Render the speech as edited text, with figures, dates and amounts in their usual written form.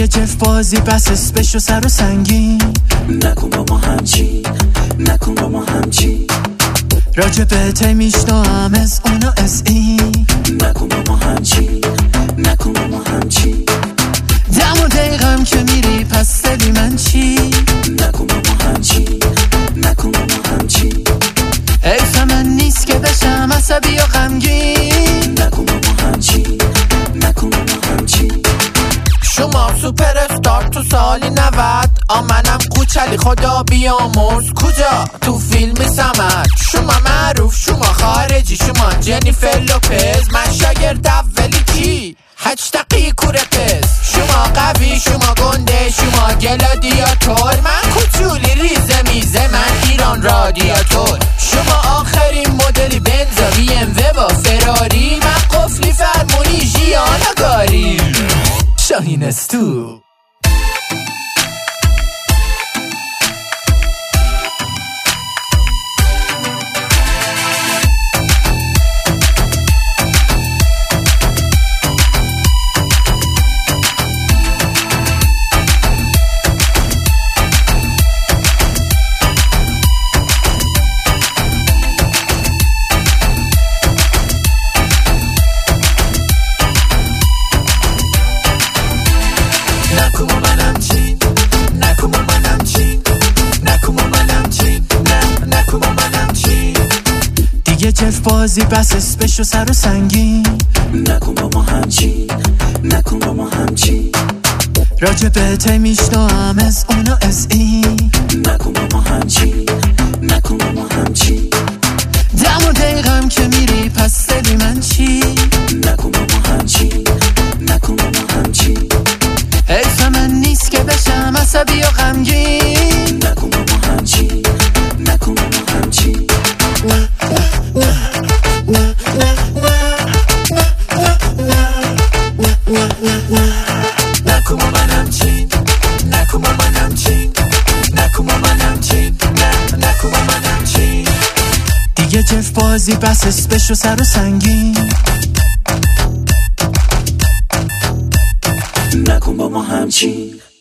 دیگه جف بازی بس اسمشو سر و سنگین. نکن با ما همچین، نکن با ما همچین. راجبت میشنوام از اونا از این. نکن با ما همچین، نکن با ما همچین. دم و دقیقم که میری پس دلی من چی؟ نکن با ما همچین، نکن با ما همچین. حیف من نیست که بشم عصبی و غمگین. نکن با ما همچین، نکن با ما همچین. شما سوپر استار تو سالی 90، منم کوچلی خدا بیامرز. کجا؟ تو فیلم سمت. شما معروف، شما خارجی، شما جنیفر لوپز. من شاگرد اولی کی؟ 8 دقیقه پس. شما قوی، شما گنده، شما گلادیاتور. من کوچولی ریزه میزه، من ایران رادیاتور. شما آخرین مدلی بنزا بی ام و با فراری. من قفلی فرمونی ژیانگاری. شاهین استو. دیگه جف بازی بس اسمشو سر و سنگین. نکن با ما همچین، نکن با ما همچین. راجبت میشنوام از اونا از این. نکن با ما همچین، نکن با ما همچین. دم و دقیقم که میری پس دلی من چی؟ نکن با ما همچین، نکن با ما همچین. حیف من نیست که بشم عصبی و غمگین. نکن با ما همچین، نکن با ما همچین. نکن با من همچین، نکن با من همچین. نکن با من همچین، نکن با من همچین. دیگه جف بازی بس اسمشو سر و سنگین. نکن با ما همچین.